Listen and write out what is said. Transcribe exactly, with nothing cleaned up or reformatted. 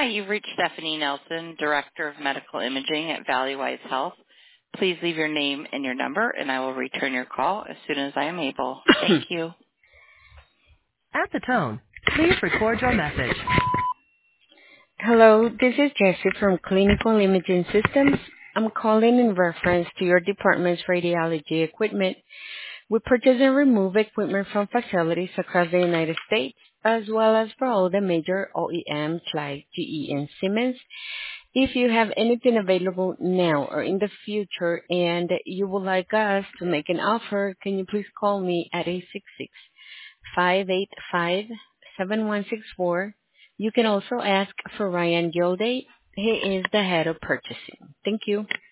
Hi, you've reached Stephanie Nelson, Director of Medical Imaging at ValleyWise Health. Please leave your name and your number, and I will return your call as soon as I am able. Thank you. At the tone, please record your message. Hello, this is Jessie from Clinical Imaging Systems. I'm calling in reference to your department's radiology equipment. We purchase and remove equipment from facilities across the United States, as well as for all the major O E Ms like G E and Siemens. If you have anything available now or in the future and you would like us to make an offer, can you please call me at eight six six, five eight five, seven one six four. You can also ask for Ryan Gilday. He is the head of purchasing. Thank you.